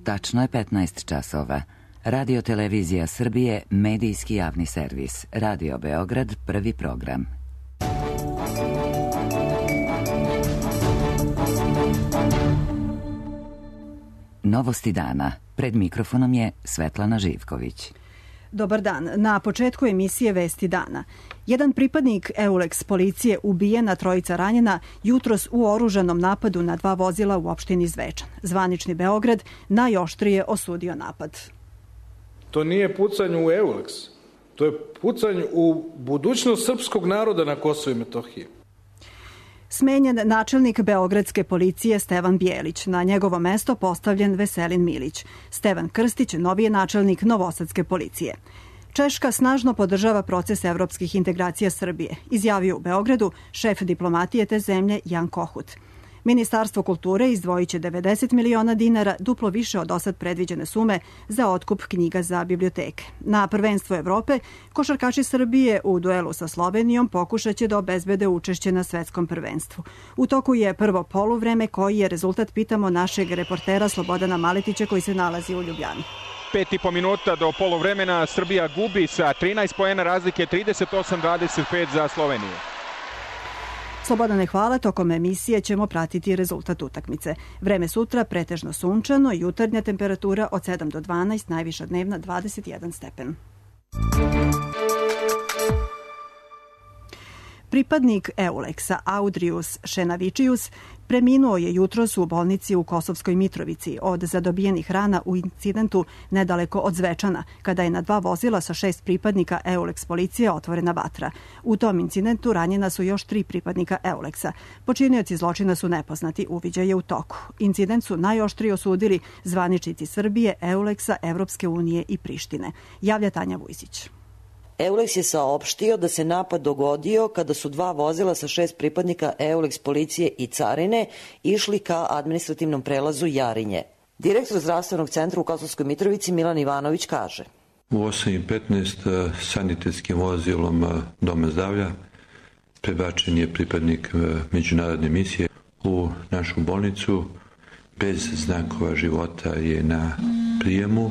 Tačno je 15 časova. Radio Televizija Srbije, medijski javni servis. Radio Beograd, prvi program. Novosti dana. Pred mikrofonom je Svetlana Živković. Dobar dan. Na početku emisije Vesti dana. Jedan pripadnik EULEX policije ubijen, a trojica ranjena jutros u oružanom napadu na 2 vozila u opštini Zvečan. Zvanični Beograd najoštrije osudio napad. To nije pucanje u EULEX, to je pucanje u budućnost srpskog naroda na Kosovu i Metohiji. Smenjen načelnik Beogradske policije Stevan Bijelić. Na njegovo mesto postavljen Veselin Milić. Stevan Krstić, novi je načelnik Novosadske policije. Češka snažno podržava proces evropskih integracija Srbije, izjavio u Beogradu šef diplomatije te zemlje Jan Kohut. Ministarstvo kulture izdvojit će 90 miliona dinara, duplo više od dosad predviđene sume za otkup knjiga za biblioteke. Na prvenstvo Evrope, košarkaši Srbije u duelu sa Slovenijom pokušat će da obezbede učešće na svetskom prvenstvu. U toku je prvo poluvreme, koji je rezultat, pitamo našeg reportera Slobodana Maletića koji se nalazi u Ljubljani. 5,5 minuta do poluvremena, Srbija gubi sa 13 poena razlike, 38-25 za Sloveniju. Slobodane, hvala. Tokom emisije ćemo pratiti rezultat utakmice. Vreme sutra pretežno sunčano, jutarnja temperatura od 7 do 12, najviša dnevna 21 stepen. Pripadnik EULEX-a Audrius Šenavičius preminuo je jutros u bolnici u Kosovskoj Mitrovici od zadobijenih rana u incidentu nedaleko od Zvečana, kada je na 2 vozila sa 6 pripadnika EULEX policije otvorena vatra. U tom incidentu ranjena su još 3 pripadnika EULEX-a. Počinioci zločina su nepoznati, uviđaj je u toku. Incident su najoštrije osudili zvaničnici Srbije, EULEX-a, Evropske unije i Prištine. Javlja Tanja Vujsić. EULEX je saopštio da se napad dogodio kada su 2 vozila sa 6 pripadnika EULEX policije i carine išli ka administrativnom prelazu Jarinje. Direktor zdravstvenog centra u Kosovskoj Mitrovici Milan Ivanović kaže: U 8:15 sanitetskim vozilom Doma zdravlja prebačen je pripadnik međunarodne misije u našu bolnicu. Bez znakova života je na prijemu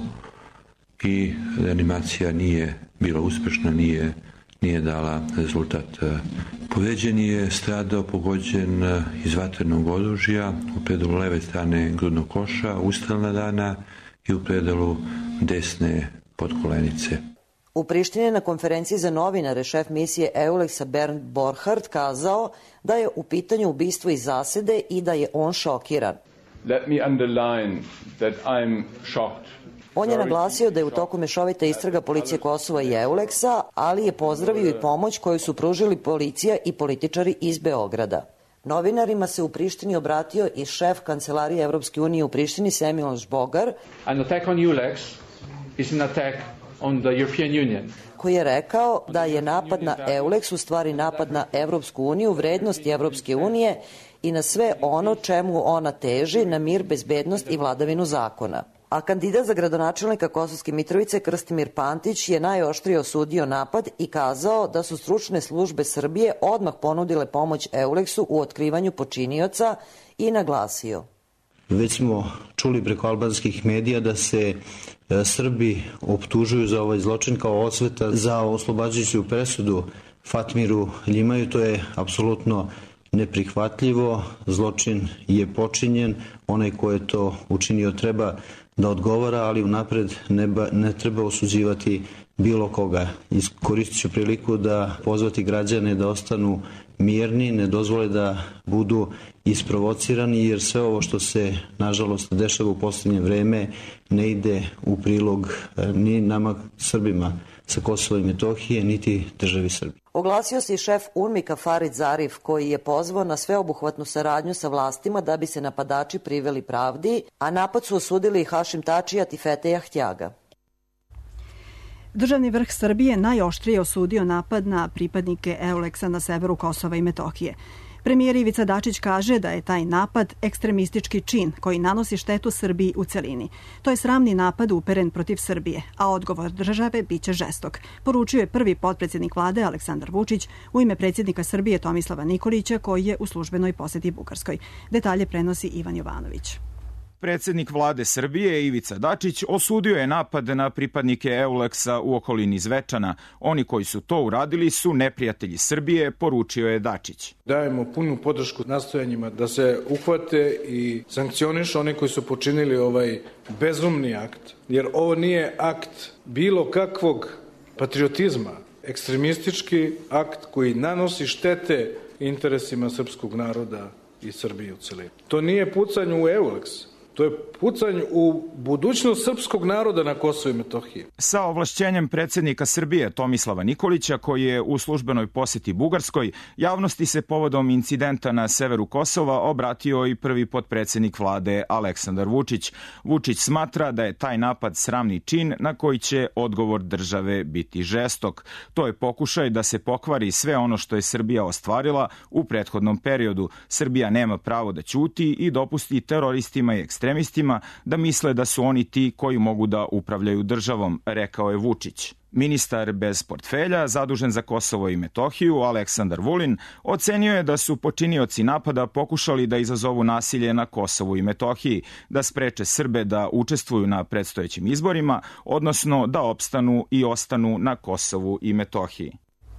i reanimacija nije bila uspešna, nije dala rezultat. Povređen je stradao pogođen iz vatrenog oružja u predalu leve strane grudnog koša, ustrelna rana i u predalu desne podkolenice. U Prištini na konferenciji za novinare šef misije EULEX-a Bernd Borchardt kazao da je u pitanju ubistvo iz zasede i da je on šokiran. Let me underline that I'm shocked. On je naglasio da je u toku mešovita istraga policije Kosova i EULEX-a, ali je pozdravio i pomoć koju su pružili policija i političari iz Beograda. Novinarima se u Prištini obratio i šef Kancelarije Evropske unije u Prištini Semiloš Bogar, An attack on EULEX is an attack on the European Union. Koji je rekao da je napad na EULEX u stvari napad na Evropsku uniju, vrednosti Evropske unije i na sve ono čemu ona teži, na mir, bezbednost i vladavinu zakona. A kandidat za gradonačelnika Kosovske Mitrovice Krstimir Pantić je najoštrije osudio napad i kazao da su stručne službe Srbije odmah ponudile pomoć EULEX-u u otkrivanju počinioca i naglasio: Već smo čuli preko albanskih medija da se Srbi optužuju za ovaj zločin kao osveta za oslobađajuću presudu Fatmiru Ljimaju. To je apsolutno neprihvatljivo. Zločin je počinjen. Onaj ko je to učinio treba da odgovara, ali unapred ne treba osuđivati bilo koga. Iskoristit ću priliku da pozvati građane da ostanu mirni, ne dozvole da budu isprovocirani, jer sve ovo što se nažalost dešava u posljednje vreme ne ide u prilog ni nama Srbima sa Kosova i Metohije, niti državi Srbije. Oglasio se i šef UNMIK-a Farid Zarif, koji je pozvao na sveobuhvatnu saradnju sa vlastima da bi se napadači priveli pravdi, a napad su osudili i Hašim Tačijat i Feteja Htjaga. Državni vrh Srbije najoštrije osudio napad na pripadnike EULEX-a na severu Kosova i Metohije. Premijer Ivica Dačić kaže da je taj napad ekstremistički čin koji nanosi štetu Srbiji u celini. To je sramni napad uperen protiv Srbije, a odgovor države biće žestok, poručio je prvi potpredsjednik vlade Aleksandar Vučić u ime predsjednika Srbije Tomislava Nikolića, koji je u službenoj poseti Bugarskoj. Detalje prenosi Ivan Jovanović. Predsjednik vlade Srbije Ivica Dačić osudio je napad na pripadnike EULEX-a u okolini Zvečana. Oni koji su to uradili su neprijatelji Srbije, poručio je Dačić. Dajemo punu podršku nastojanjima da se uhvate i sankcionišu oni koji su počinili ovaj bezumni akt, jer ovo nije akt bilo kakvog patriotizma, ekstremistički akt koji nanosi štete interesima srpskog naroda i Srbije u celini. To nije pucanje u EULEX, to je pucanje u budućnost srpskog naroda na Kosovu i Metohiji. Sa ovlašćenjem predsjednika Srbije Tomislava Nikolića, koji je u službenoj poseti Bugarskoj, javnosti se povodom incidenta na severu Kosova obratio i prvi potpredsjednik vlade Aleksandar Vučić. Vučić smatra da je taj napad sramni čin na koji će odgovor države biti žestok. To je pokušaj da se pokvari sve ono što je Srbija ostvarila u prethodnom periodu. Srbija nema pravo da ćuti i dopusti teroristima i ekstremistima da misle da su oni ti koji mogu da upravljaju državom, rekao je Vučić. Ministar bez portfelja, zadužen za Kosovo i Metohiju, Aleksandar Vulin, ocenio je da su počinioci napada pokušali da izazovu nasilje na Kosovu i Metohiji, da spreče Srbe da učestvuju na predstojećim izborima, odnosno da opstanu i ostanu na Kosovu i Metohiji.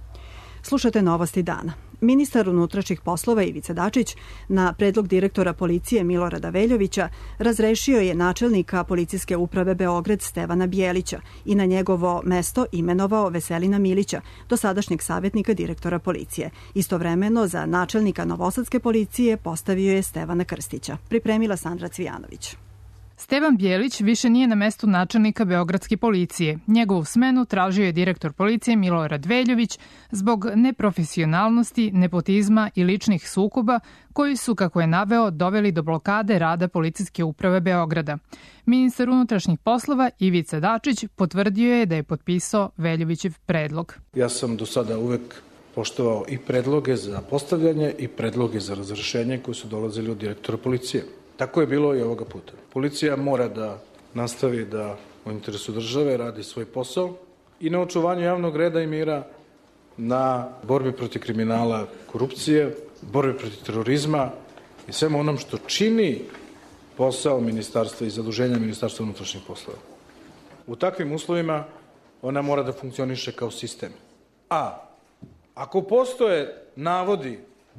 Slušate Novosti dana. Ministar unutrašnjih poslova Ivica Dačić na predlog direktora policije Milorada Veljovića razrešio je načelnika policijske uprave Beograd Stevana Bijelića i na njegovo mesto imenovao Veselina Milića, dosadašnjeg savjetnika direktora policije. Istovremeno za načelnika Novosadske policije postavio je Stevana Krstića. Pripremila Sandra Cvijanović. Stevan Bijelić više nije na mestu načelnika Beogradske policije. Njegovu smenu tražio je direktor policije Milorad Veljović zbog neprofesionalnosti, nepotizma i ličnih sukoba koji su, kako je naveo, doveli do blokade rada policijske uprave Beograda. Ministar unutrašnjih poslova Ivica Dačić potvrdio je da je potpisao Veljovićev predlog. Ja sam do sada uvek poštovao i predloge za postavljanje i predloge za razrešenje koji su dolazili od direktora policije. Tako je bilo i ovoga puta. Policija mora da nastavi da u interesu države radi svoj posao i na očuvanju javnog reda i mira, na borbi protiv kriminala, korupcije, borbi protiv terorizma i svemu onom što čini posao ministarstva i zaduženja Ministarstva unutrašnjih poslova. U takvim uslovima ona mora da funkcioniše kao sistem. A ako postoje navodi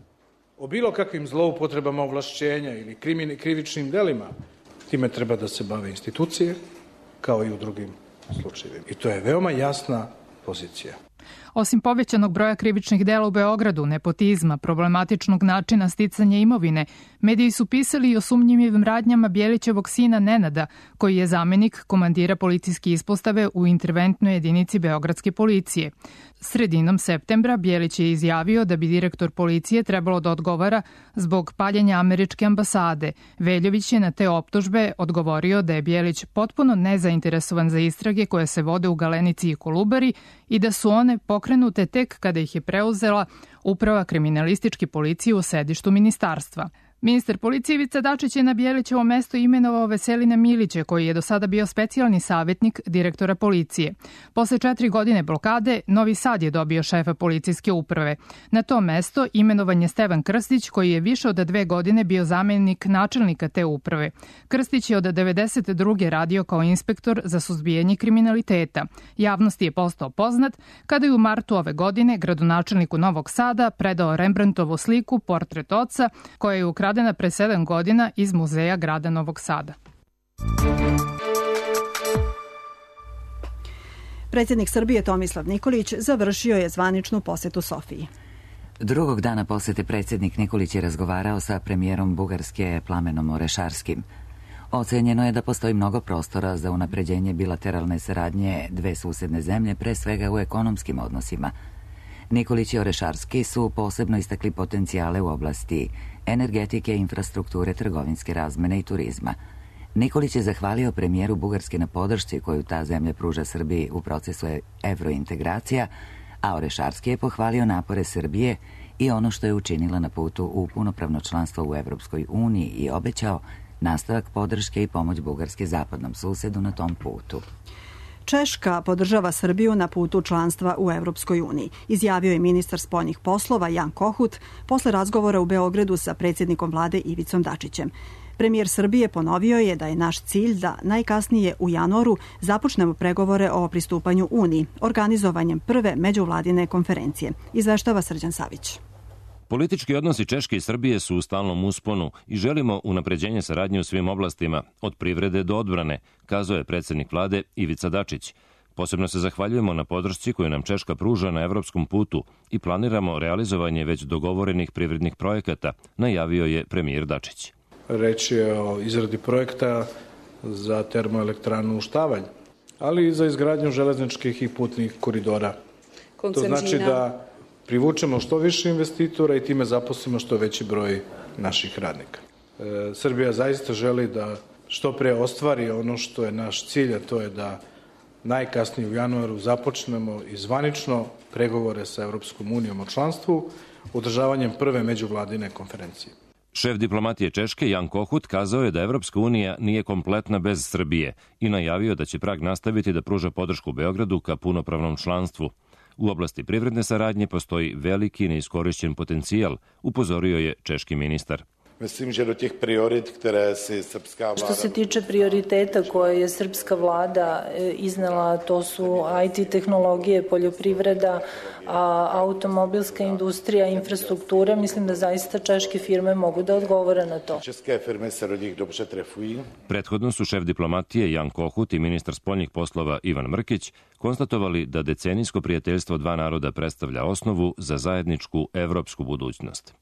o bilo kakvim zloupotrebama ovlašćenja ili krivičnim delima, time treba da se bave institucije, kao i u drugim slučajevima. I to je veoma jasna pozicija. Osim povećanog broja krivičnih dela u Beogradu, nepotizma, problematičnog načina sticanja imovine, mediji su pisali i o sumnjivim radnjama Bijelićevog sina Nenada, koji je zamenik komandira policijske ispostave u interventnoj jedinici Beogradske policije. Sredinom septembra Bijelić je izjavio da bi direktor policije trebalo da odgovara zbog paljenja američke ambasade. Veljović je na te optužbe odgovorio da je Bijelić potpuno nezainteresovan za istrage koje se vode u Galenici i Kolubari i da su one pokrenute tek kada ih je preuzela Uprava kriminalističke policije u sedištu ministarstva. Ministar policije Ivica Dačić je na Bijelićevo mesto imenovao Veselina Milića, koji je do sada bio specijalni savjetnik direktora policije. Posle 4 godine blokade, Novi Sad je dobio šefa policijske uprave. Na to mesto imenovan je Stevan Krstić, koji je više od 2 godine bio zamenik načelnika te uprave. Krstić je od 1992. radio kao inspektor za suzbijanje kriminaliteta. Javnosti je postao poznat kada je u martu ove godine gradonačelniku Novog Sada predao Rembrandtovu sliku Portret oca, koja je ukradena pre 7 godina iz muzeja grada Novog Sada. Predsjednik Srbije Tomislav Nikolić završio je zvaničnu posetu Sofiji. Drugog dana posete predsjednik Nikolić je razgovarao sa premijerom Bugarske Plamenom Orešarskim. Ocenjeno je da postoji mnogo prostora za unapređenje bilateralne saradnje dve susedne zemlje, pre svega u ekonomskim odnosima. Nikolić i Orešarski su posebno istakli potencijale u oblasti energetike, infrastrukture, trgovinske razmene i turizma. Nikolić je zahvalio premijeru Bugarske na podršci koju ta zemlja pruža Srbiji u procesu evrointegracija, a Orešarski je pohvalio napore Srbije i ono što je učinila na putu u punopravno članstvo u Evropskoj uniji i obećao nastavak podrške i pomoć Bugarske zapadnom susedu na tom putu. Češka podržava Srbiju na putu članstva u Evropskoj uniji, izjavio je ministar spoljnih poslova Jan Kohut posle razgovora u Beogradu sa predsjednikom vlade Ivicom Dačićem. Premijer Srbije ponovio je da je naš cilj da najkasnije u januaru započnemo pregovore o pristupanju Uniji, organizovanjem prve međuvladine konferencije, izveštava Srđan Savić. Politički odnosi Češke i Srbije su u stalnom usponu i želimo unapređenje saradnje u svim oblastima, od privrede do odbrane, kazao je predsjednik vlade Ivica Dačić. Posebno se zahvaljujemo na podršci koju nam Češka pruža na evropskom putu i planiramo realizovanje već dogovorenih privrednih projekata, najavio je premijer Dačić. Reč je o izradi projekta za termoelektranu Štavalj, ali i za izgradnju železničkih i putnih koridora. To znači da privučemo što više investitora i time zaposlimo što veći broj naših radnika. Srbija zaista želi da što pre ostvari ono što je naš cilj, a to je da najkasnije u januaru započnemo i zvanično pregovore sa Evropskom unijom o članstvu, održavanjem prve međuvladine konferencije. Šef diplomatije Češke Jan Kohut kazao je da Evropska unija nije kompletna bez Srbije i najavio da će Prag nastaviti da pruža podršku Beogradu ka punopravnom članstvu. U oblasti privredne saradnje postoji veliki neiskorišćen potencijal, upozorio je češki ministar. Mislim, že do tih priorit, které si srpska vlada... Što se tiče prioriteta koje je srpska vlada iznela, to su IT tehnologije, poljoprivreda, automobilska industrija, infrastruktura, mislim da zaista češke firme mogu da odgovore na to. České firmy se do njih dobře trefují. Prethodno su šef diplomatije Jan Kohut i ministar spoljnih poslova Ivan Mrkić konstatovali da decenijsko prijateljstvo dva naroda predstavlja osnovu za zajedničku evropsku budućnost.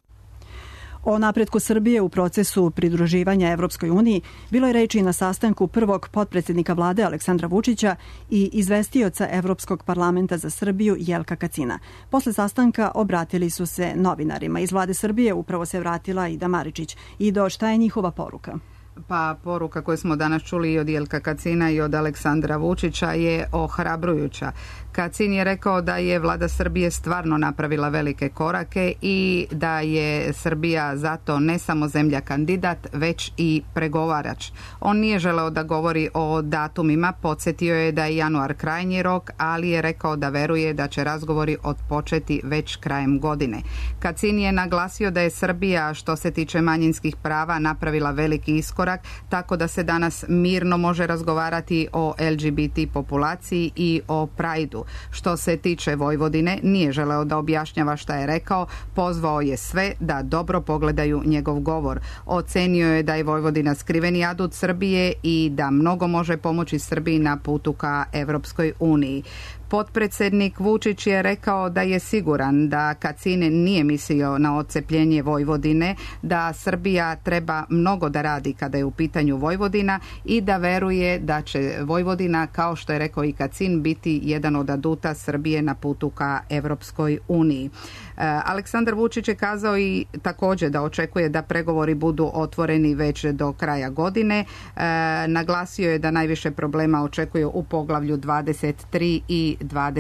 O napretku Srbije u procesu pridruživanja Evropskoj uniji bilo je reči na sastanku prvog potpredsjednika vlade Aleksandra Vučića i izvestioca Evropskog parlamenta za Srbiju Jelka Kacina. Posle sastanka obratili su se novinarima. Iz vlade Srbije upravo se vratila Ida Maričić. Ido, šta je njihova poruka? Pa poruka koju smo danas čuli i od Jelka Kacina i od Aleksandra Vučića je ohrabrujuća. Kacin je rekao da je vlada Srbije stvarno napravila velike korake i da je Srbija zato ne samo zemlja kandidat, već i pregovarač. On nije želeo da govori o datumima, podsjetio je da je januar krajnji rok, ali je rekao da veruje da će razgovori odpočeti već krajem godine. Kacin je naglasio da je Srbija, što se tiče manjinskih prava, napravila veliki iskorak, tako da se danas mirno može razgovarati o LGBT populaciji i o Prajdu. Što se tiče Vojvodine, nije želeo da objašnjava šta je rekao, pozvao je sve da dobro pogledaju njegov govor. Ocenio je da je Vojvodina skriveni adut Srbije i da mnogo može pomoći Srbiji na putu ka Evropskoj uniji. Potpredsjednik Vučić je rekao da je siguran da Kacin nije mislio na odcepljenje Vojvodine, da Srbija treba mnogo da radi kada je u pitanju Vojvodina i da veruje da će Vojvodina, kao što je rekao i Kacin, biti jedan od aduta Srbije na putu ka Evropskoj uniji. Aleksandar Vučić je kazao i također da očekuje da pregovori budu otvoreni već do kraja godine. Naglasio je da najviše problema očekuje u poglavlju 23 i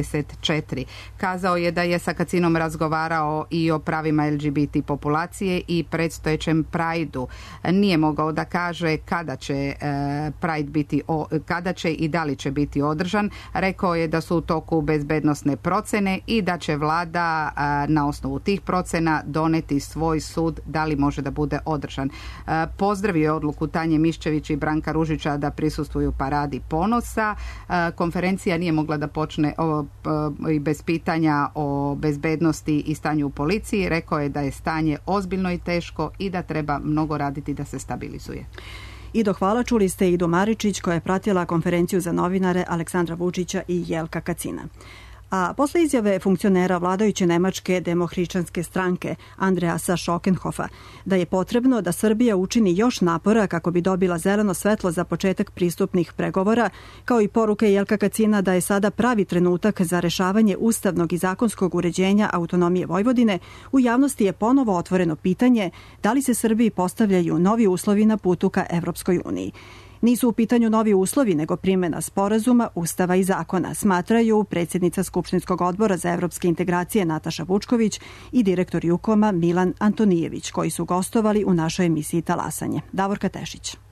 24. Kazao je da je sa Kacinom razgovarao i o pravima LGBT populacije i predstojećem Prajdu. Nije mogao da kaže kada će Pride biti, kada će i da li će biti održan. Rekao je da su u toku bezbednosne procene i da će vlada na osnovu tih procena doneti svoj sud da li može da bude održan. Pozdravio je odluku Tanje Miščević i Branka Ružića da prisustvuju paradi ponosa. Konferencija nije mogla da počne i bez pitanja o bezbednosti i stanju u policiji. Rekao je da je stanje ozbiljno i teško i da treba mnogo raditi da se stabilizuje. Ido, hvala. Čuli ste Idu Maričić koja je pratila konferenciju za novinare Aleksandra Vučića i Jelka Kacina. A posle izjave funkcionera vladajuće nemačke demohrišćanske stranke Andreasa Schokenhofa da je potrebno da Srbija učini još napora kako bi dobila zeleno svetlo za početak pristupnih pregovora, kao i poruke Jelka Kacina da je sada pravi trenutak za rešavanje ustavnog i zakonskog uređenja autonomije Vojvodine, u javnosti je ponovo otvoreno pitanje da li se Srbiji postavljaju novi uslovi na putu ka Evropskoj uniji. Nisu u pitanju novi uslovi, nego primjena sporazuma, ustava i zakona, smatraju predsjednica Skupštinskog odbora za evropske integracije Nataša Vučković i direktor Jukoma Milan Antonijević, koji su gostovali u našoj emisiji Talasanje. Davorka Tešić.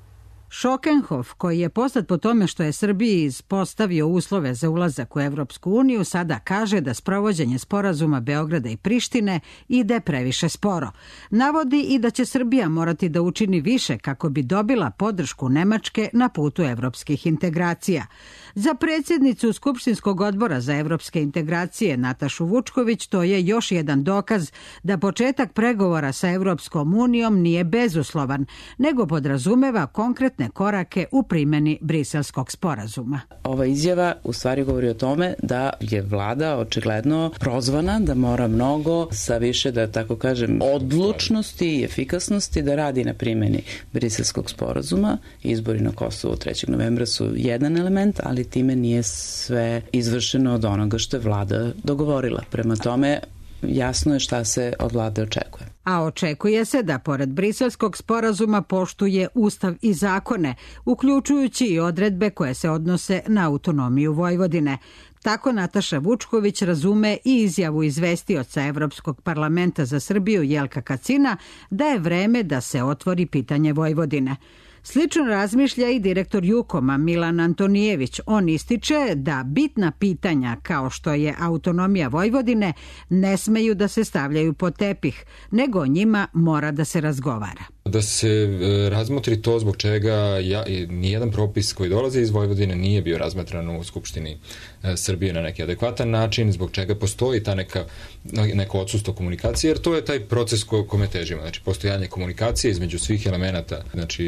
Šokenhof, koji je poznat po tome što je Srbiji ispostavio uslove za ulazak u Evropsku uniju, sada kaže da sprovođenje sporazuma Beograda i Prištine ide previše sporo. Navodi i da će Srbija morati da učini više kako bi dobila podršku Nemačke na putu evropskih integracija. Za predsjednicu Skupštinskog odbora za evropske integracije Natašu Vučković to je još jedan dokaz da početak pregovora sa Evropskom unijom nije bezuslovan, nego podrazumeva konkretne korake u primjeni Briselskog sporazuma. Ova izjava u stvari govori o tome da je vlada očigledno prozvana da mora mnogo sa više, da tako kažem, odlučnosti i efikasnosti da radi na primjeni Briselskog sporazuma. Izbori na Kosovu 3. novembra su jedan element, ali time nije sve izvršeno od onoga što je vlada dogovorila. Prema tome, jasno je šta se od vlade očekuje. A očekuje se da pored Briselskog sporazuma poštuje Ustav i zakone, uključujući i odredbe koje se odnose na autonomiju Vojvodine. Tako Nataša Vučković razume i izjavu izvestioca Evropskog parlamenta za Srbiju Jelka Kacina da je vreme da se otvori pitanje Vojvodine. Slično razmišlja i direktor Jukoma Milan Antonijević. On ističe da bitna pitanja kao što je autonomija Vojvodine ne smeju da se stavljaju pod tepih, nego o njima mora da se razgovara. Da se razmotri to zbog čega nijedan propis koji dolazi iz Vojvodine nije bio razmatran u Skupštini Srbije na neki adekvatan način, zbog čega postoji ta neko odsustvo komunikacije, jer to je taj proces kome težimo. Znači, postojanje komunikacije između svih elemenata, znači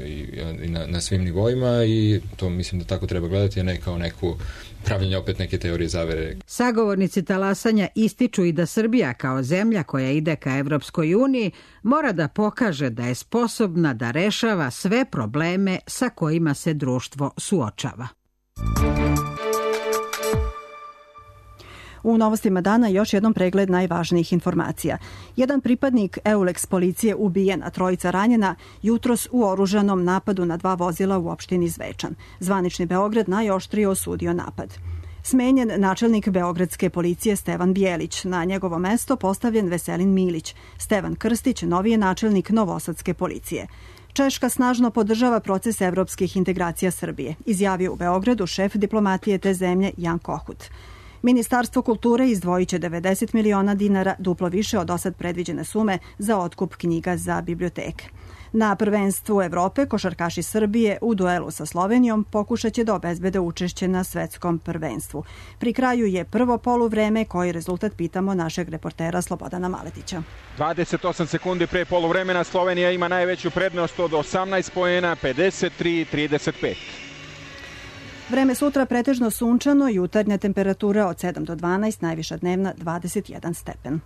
i na svim nivoima, i to mislim da tako treba gledati, a ne kao neku pravljenje opet neke teorije zavere. Sagovornici talasanja ističu i da Srbija kao zemlja koja ide ka Evropskoj uniji mora da pokaže da je sposobna da rešava sve probleme sa kojima se društvo suočava. U novostima dana još jednom pregled najvažnijih informacija. Jedan pripadnik EULEX policije ubijen, a trojica ranjena jutros u oružanom napadu na 2 vozila u opštini Zvečan. Zvanični Beograd najoštrije osudio napad. Smenjen načelnik Beogradske policije Stevan Bjelić. Na njegovo mesto postavljen Veselin Milić. Stevan Krstić novi je načelnik Novosadske policije. Češka snažno podržava proces evropskih integracija Srbije, izjavio u Beogradu šef diplomatije te zemlje Jan Kohut. Ministarstvo kulture izdvojit će 90 miliona dinara, duplo više od dosad predviđene sume za otkup knjiga za biblioteke. Na prvenstvu Evrope košarkaši Srbije u duelu sa Slovenijom pokušat će da obezbede učešće na svetskom prvenstvu. Pri kraju je prvo poluvreme, koji rezultat pitamo našeg reportera Slobodana Maletića. 28 sekundi pre poluvremena Slovenija ima najveću prednost od 18 poena, 53-35. Vreme sutra pretežno sunčano, jutarnja temperatura od 7 do 12, najviša dnevna 21 stepen.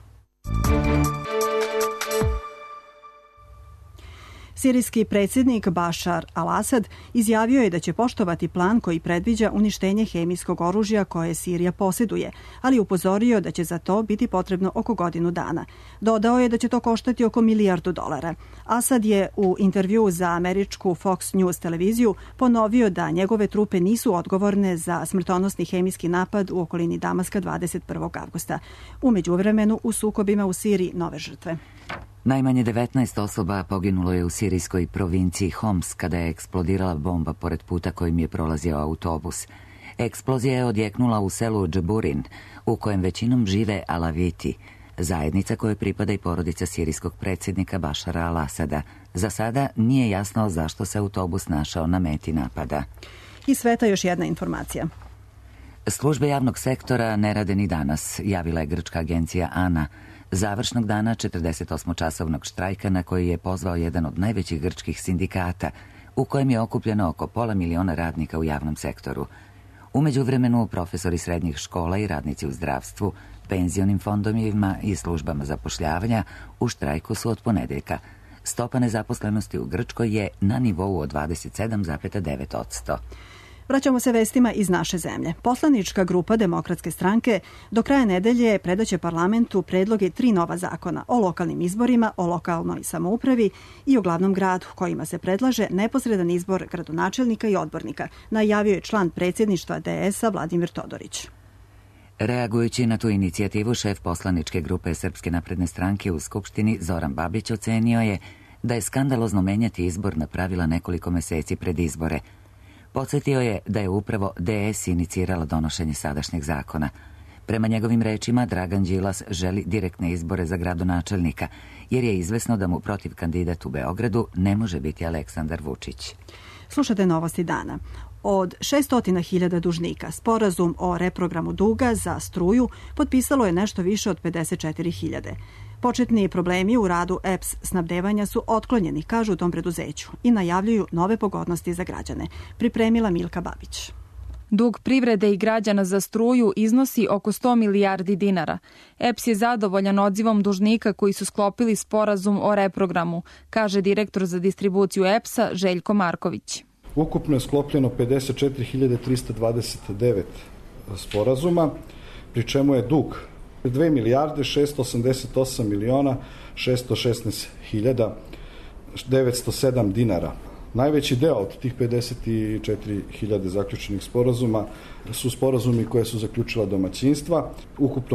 Sirijski predsjednik Bašar al-Asad izjavio je da će poštovati plan koji predviđa uništenje hemijskog oružja koje Sirija posjeduje, ali upozorio da će za to biti potrebno oko godinu dana. Dodao je da će to koštati oko $1 milijardu. Asad je u intervju za američku Fox News televiziju ponovio da njegove trupe nisu odgovorne za smrtonosni hemijski napad u okolini Damaska 21. avgusta. U međuvremenu u sukobima u Siriji nove žrtve. Najmanje 19 osoba poginulo je u sirijskoj provinciji Homs kada je eksplodirala bomba pored puta kojim je prolazio autobus. Eksplozija je odjeknula u selu Džeburin, u kojem većinom žive Alaviti, zajednica kojoj pripada i porodica sirijskog predsjednika Bašara al-Asada. Za sada nije jasno zašto se autobus našao na meti napada. Iz sveta još jedna informacija. Službe javnog sektora ne rade ni danas, javila je grčka agencija ANA, završnog dana 48-časovnog štrajka na koji je pozvao jedan od najvećih grčkih sindikata, u kojem je okupljeno oko 500.000 radnika u javnom sektoru. U međuvremenu profesori srednjih škola i radnici u zdravstvu, penzionim fondovima i službama zapošljavanja u štrajku su od ponedeljka. Stopa nezaposlenosti u Grčkoj je na nivou od 27,9%. Vraćamo se vestima iz naše zemlje. Poslanička grupa Demokratske stranke do kraja nedelje predaće parlamentu predloge 3 nova zakona o lokalnim izborima, o lokalnoj samoupravi i o glavnom gradu, kojima se predlaže neposredan izbor gradonačelnika i odbornika, najavio je član predsjedništva DS-a Vladimir Todorić. Reagujući na tu inicijativu, šef poslaničke grupe Srpske napredne stranke u Skupštini Zoran Babić ocenio je da je skandalozno menjati izborna pravila nekoliko meseci pred izbore. Podsjetio je da je upravo DS inicirala donošenje sadašnjeg zakona. Prema njegovim rečima, Dragan Đilas želi direktne izbore za gradonačelnika, jer je izvesno da mu protiv kandidat u Beogradu ne može biti Aleksandar Vučić. Slušate Novosti dana. Od 600.000 dužnika sporazum o reprogramu duga za struju potpisalo je nešto više od 54.000. Početni problemi u radu EPS snabdevanja su otklonjeni, kažu u tom preduzeću, i najavljuju nove pogodnosti za građane. Pripremila Milka Babić. Dug privrede i građana za struju iznosi oko 100 milijardi dinara. EPS je zadovoljan odzivom dužnika koji su sklopili sporazum o reprogramu, kaže direktor za distribuciju EPS-a Željko Marković. Ukupno je sklopljeno 54.329 sporazuma, pri čemu je dug 2 milijarde 688 miliona 616 hiljada 907 dinara. Najveći deo od tih 54.000 zaključenih sporazuma su sporazumi koje su zaključila domaćinstva, ukupno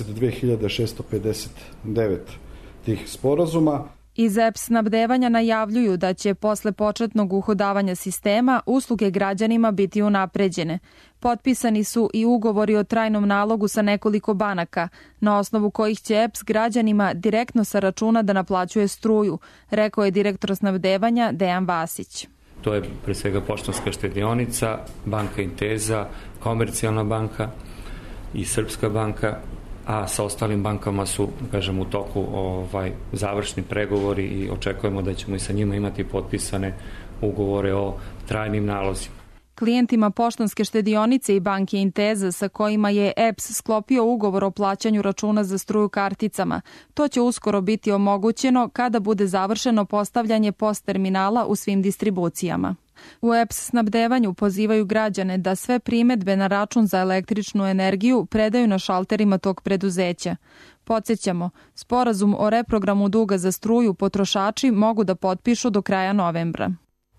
52.659 tih sporazuma. Iz EPS snabdevanja najavljuju da će posle početnog uhodavanja sistema usluge građanima biti unapređene. Potpisani su i ugovori o trajnom nalogu sa nekoliko banaka, na osnovu kojih će EPS građanima direktno sa računa da naplaćuje struju, rekao je direktor snabdevanja Dejan Vasić. To je pre svega Poštanska štedionica, Banka Inteza, Komercijalna banka i Srpska banka, a sa ostalim bankama su, kažem, u toku završni pregovori i očekujemo da ćemo i sa njima imati potpisane ugovore o trajnim nalozima. Klijentima Poštanske štedionice i Banke Inteza sa kojima je EPS sklopio ugovor o plaćanju računa za struju karticama, to će uskoro biti omogućeno kada bude završeno postavljanje POS terminala u svim distribucijama. U EPS snabdevanju pozivaju građane da sve primedbe na račun za električnu energiju predaju na šalterima tog preduzeća. Podsjećamo, sporazum o reprogramu duga za struju potrošači mogu da potpišu do kraja novembra.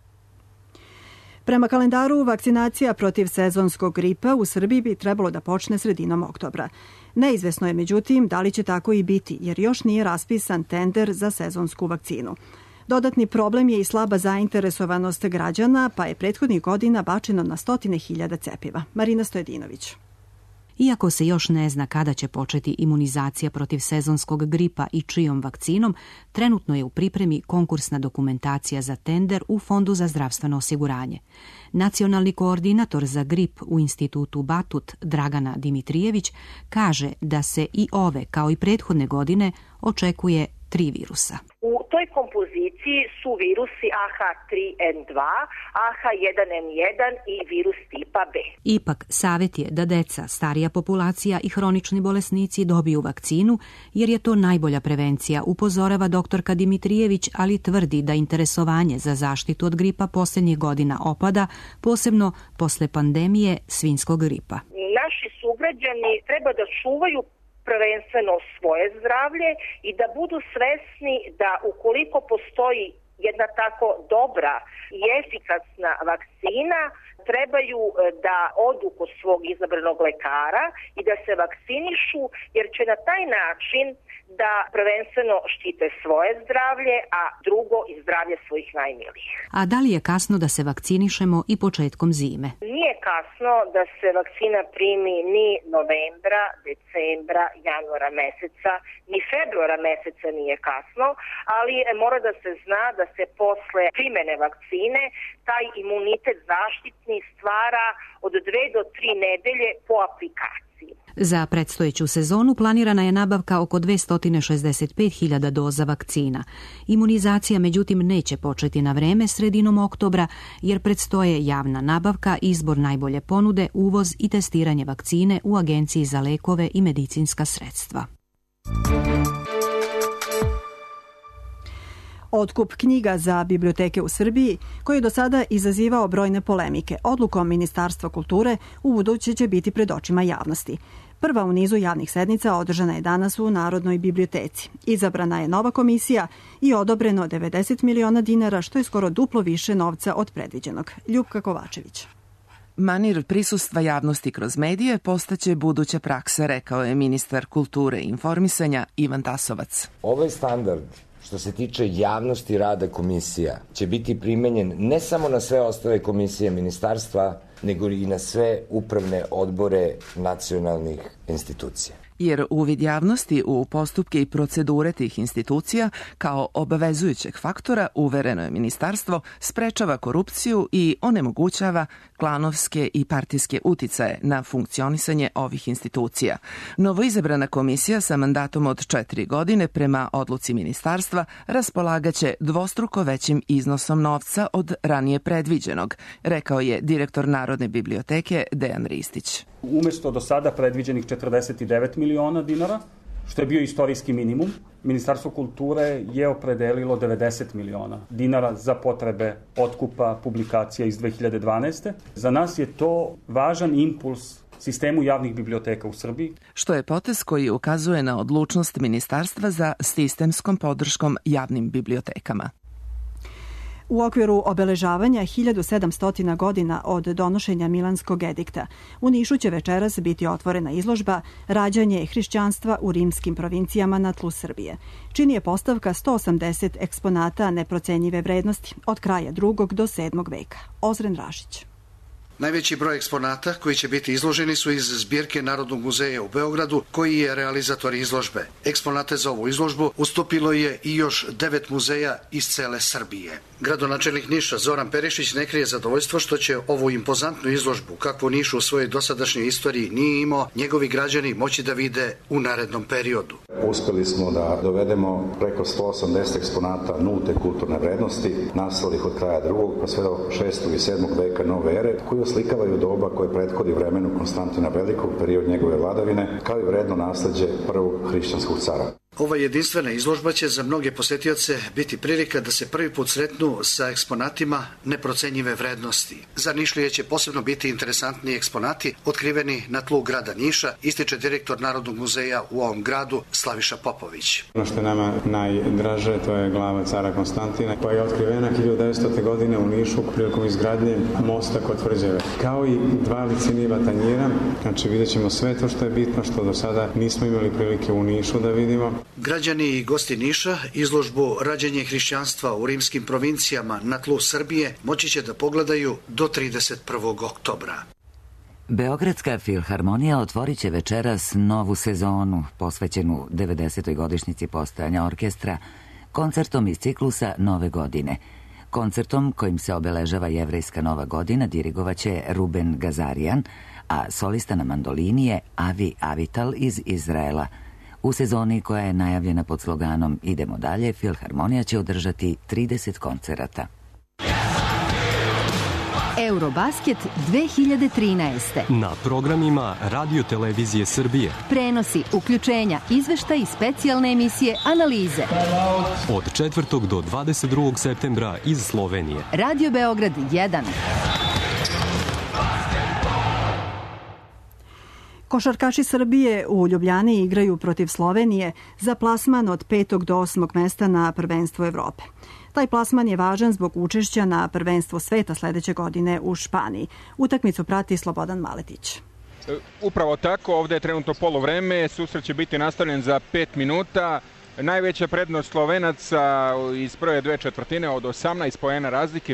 Prema kalendaru, vakcinacija protiv sezonskog gripa u Srbiji bi trebalo da počne sredinom oktobra. Neizvesno je, međutim, da li će tako i biti, jer još nije raspisan tender za sezonsku vakcinu. Dodatni problem je i slaba zainteresovanost građana, pa je prethodnih godina bačeno na 100.000 cepiva. Marina Stojedinović. Iako se još ne zna kada će početi imunizacija protiv sezonskog gripa i čijom vakcinom, trenutno je u pripremi konkursna dokumentacija za tender u Fondu za zdravstveno osiguranje. Nacionalni koordinator za grip u institutu Batut, Dragana Dimitrijević, kaže da se i ove, kao i prethodne godine, očekuje 3 virusa. U toj kompoziciji su virusi AH3N2, AH1N1 i virus tipa B. Ipak, savjet je da deca, starija populacija i hronični bolesnici dobiju vakcinu, jer je to najbolja prevencija, upozorava doktorka Dimitrijević, ali tvrdi da interesovanje za zaštitu od gripa posljednjih godina opada, posebno posle pandemije svinjskog gripa. Naši sugrađani treba da čuvaju prvenstveno svoje zdravlje i da budu svesni da ukoliko postoji jedna tako dobra i efikasna vakcina, trebaju da odu kod svog izabranog lekara i da se vakcinišu, jer će na taj način da prvenstveno štite svoje zdravlje, a drugo i zdravlje svojih najmilijih. A da li je kasno da se vakcinišemo i početkom zime? Nije kasno da se vakcina primi ni novembra, decembra, januara meseca, ni februara meseca nije kasno, ali mora da se zna da se posle primene vakcine taj imunitet zaštitni stvara od 2 do 3 nedelje po aplikaciji. Za predstojeću sezonu planirana je nabavka oko 265.000 doza vakcina. Imunizacija, međutim, neće početi na vreme sredinom oktobra, jer predstoje javna nabavka, izbor najbolje ponude, uvoz i testiranje vakcine u Agenciji za lekove i medicinska sredstva. Otkup knjiga za biblioteke u Srbiji, koji je do sada izazivao brojne polemike, odlukom Ministarstva kulture u buduće će biti pred očima javnosti. Prva u nizu javnih sednica održana je danas u Narodnoj biblioteci. Izabrana je nova komisija i odobreno 90 miliona dinara, što je skoro duplo više novca od predviđenog. Ljupka Kovačević. Manir prisustva javnosti kroz medije postaće buduća praksa, rekao je ministar kulture i informisanja Ivan Tasovac. Ovaj standard što se tiče javnosti rada komisija, će biti primenjen ne samo na sve ostale komisije ministarstva, nego i na sve upravne odbore nacionalnih institucija. Jer uvid javnosti u postupke i procedure tih institucija kao obavezujućeg faktora, uvereno je ministarstvo, sprečava korupciju i onemogućava klanovske i partijske uticaje na funkcionisanje ovih institucija. Novoizabrana komisija sa mandatom od 4 godine prema odluci ministarstva raspolagaće dvostruko većim iznosom novca od ranije predviđenog, rekao je direktor Narodne biblioteke Dejan Ristić. Umesto do sada predviđenih 49 miliona dinara, što je bio istorijski minimum, Ministarstvo kulture je opredelilo 90 miliona dinara za potrebe otkupa publikacija iz 2012. Za nas je to važan impuls sistemu javnih biblioteka u Srbiji. Što je potez koji ukazuje na odlučnost ministarstva za sistemskom podrškom javnim bibliotekama. U okviru obeležavanja 1700 godina od donošenja Milanskog edikta, u Nišu će večeras biti otvorena izložba Rađanje hrišćanstva u rimskim provincijama na tlu Srbije. Čini je postavka 180 eksponata neprocenjive vrednosti od kraja 2. do 7. veka. Ozren Rašić. Najveći broj eksponata koji će biti izloženi su iz zbirke Narodnog muzeja u Beogradu, koji je realizator izložbe. Eksponate za ovu izložbu ustupilo je i još 9 muzeja iz cele Srbije. Gradonačelnik Niša Zoran Perišić ne krije zadovoljstvo što će ovu impozantnu izložbu, kakvu Niš u svojoj dosadašnjoj istoriji nije imao, njegovi građani moći da vide u narednom periodu. Uspeli smo da dovedemo preko 180 eksponata nulte kulturne vrednosti, nastalih od kraja 2. pa sve do 6. i 7. veka nove ere, koji oslikavaju doba koje prethodi vremenu Konstantina Velikog, period njegove vladavine, kao i vredno nasleđe prvog hrišćanskog cara. Ova jedinstvena izložba će za mnoge posetioce biti prilika da se prvi put sretnu sa eksponatima neprocenjive vrednosti. Za Nišlije će posebno biti interesantni eksponati otkriveni na tlu grada Niša, ističe direktor Narodnog muzeja u ovom gradu Slaviša Popović. Ono što je nama najdraže, to je glava cara Konstantina, koja je otkrivena 1900. godine u Nišu prilikom izgradnje mosta kod Tvrđave, kao i 2 liciniva tanjira. Znači vidjet ćemo sve to što je bitno, što do sada nismo imali prilike u Nišu da vidimo. Građani i gosti Niša izložbu Rađanje hrišćanstva u rimskim provincijama na tlu Srbije moći će da pogledaju do 31. oktobra. Beogradska filharmonija otvorit će večeras novu sezonu posvećenu 90. godišnjici postojanja orkestra koncertom iz ciklusa Nove godine. Koncertom kojim se obeležava jevrejska Nova godina dirigovaće Ruben Gazarian, a solista na mandolini je Avi Avital iz Izraela. U sezoni koja je najavljena pod sloganom Idemo dalje, filharmonija će održati 30 koncerata. Eurobasket 2013. Na programima Radio Televizije Srbije. Prenosi, uključenja, izveštaj i specijalne emisije, analize. Od 4. do 22. septembra iz Slovenije. Radio Beograd 1. Košarkaši Srbije u Ljubljani igraju protiv Slovenije za plasman od 5. do 8. mesta na prvenstvu Evrope. Taj plasman je važan zbog učešća na prvenstvu sveta sledeće godine u Španiji. Utakmicu prati Slobodan Maletić. Upravo tako, ovde je trenutno poluvreme, susret će biti nastavljen za 5 minuta. Najveća prednost Slovenaca iz prve 2 četvrtine od 18 poena razlike,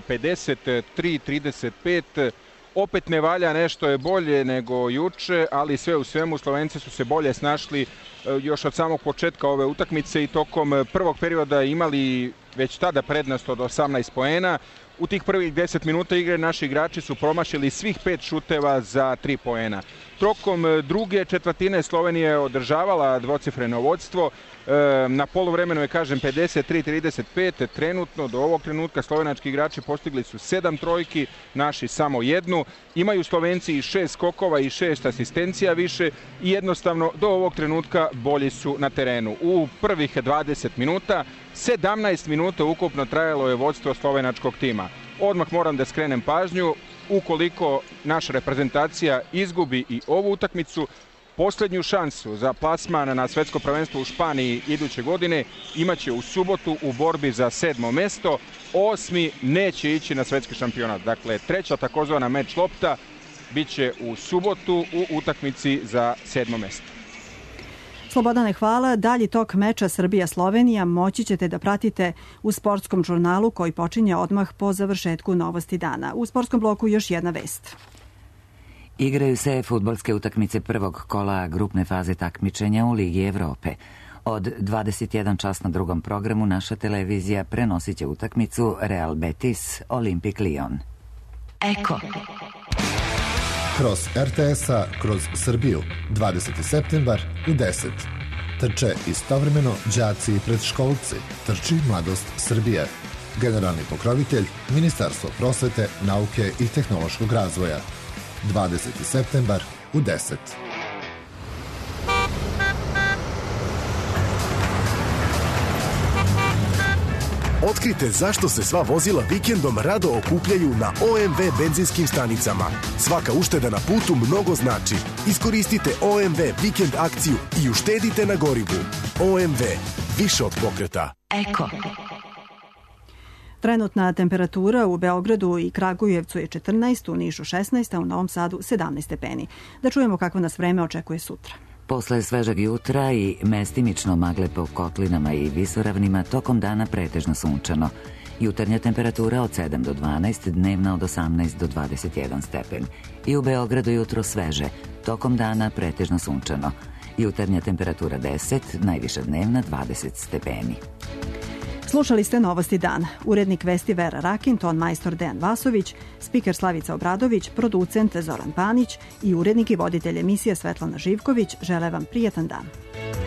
53-35. Opet ne valja, nešto je bolje nego juče, ali sve u svemu Slovenci su se bolje snašli još od samog početka ove utakmice i tokom prvog perioda imali već tada prednost od 18 poena. U tih prvih 10 minuta igre naši igrači su promašili svih 5 šuteva za 3 poena. Tokom druge četvrtine Slovenija je održavala dvocifreno vodstvo. Na poluvremenu je, kažem, 53-35. Trenutno, do ovog trenutka, slovenački igrači postigli su 7 trojki, naši samo 1. Imaju Slovenci i 6 skokova i 6 asistencija više i jednostavno do ovog trenutka bolji su na terenu. U prvih 20 minuta, 17 minuta ukupno trajalo je vodstvo slovenačkog tima. Odmah moram da skrenem pažnju, ukoliko naša reprezentacija izgubi i ovu utakmicu, poslednju šansu za plasman na svetsko prvenstvo u Španiji iduće godine imaće u subotu u borbi za 7. mesto. 8. neće ići na svetski šampionat. Dakle, treća takozvana meč lopta biće u subotu u utakmici za 7. mesto. Slobodane, hvala. Dalji tok meča Srbija-Slovenija moći ćete da pratite u sportskom žurnalu koji počinje odmah po završetku Novosti dana. U sportskom bloku još jedna vest. Igraju se fudbalske utakmice prvog kola grupne faze takmičenja u Ligi Evrope. Od 21 čas na drugom programu naša televizija prenosit će utakmicu Real Betis Olimpik Lyon. Eko. Kroz RTS-a, kroz Srbiju, 20. septembar u 10. Trče istovremeno đaci i predškolci. Trči Mladost Srbije. Generalni pokrovitelj Ministarstvo prosvete, nauke i tehnološkog razvoja. 20. septembar u 10. Otkrite zašto se sva vozila vikendom rado okupljaju na OMV benzinskim stanicama. Svaka ušteda na putu mnogo znači. Iskoristite OMV vikend akciju i uštedite na gorivu. OMV. Više od pokreta. Eko. Trenutna temperatura u Beogradu i Kragujevcu je 14, u Nišu 16, a u Novom Sadu 17 stepeni. Da čujemo kako nas vreme očekuje sutra. Posle svežeg jutra i mestimično magle po kotlinama i visoravnima, tokom dana pretežno sunčano. Jutarnja temperatura od 7 do 12, dnevna od 18 do 21 stepen. I u Beogradu jutro sveže, tokom dana pretežno sunčano. Jutarnja temperatura 10, najviša dnevna 20 stepeni. Slušali ste Novosti dana. Urednik vesti Vera Rakin, ton majstor Dejan Vasović, spiker Slavica Obradović, producent Zoran Panić i urednik i voditelj emisije Svetlana Živković žele vam prijatan dan.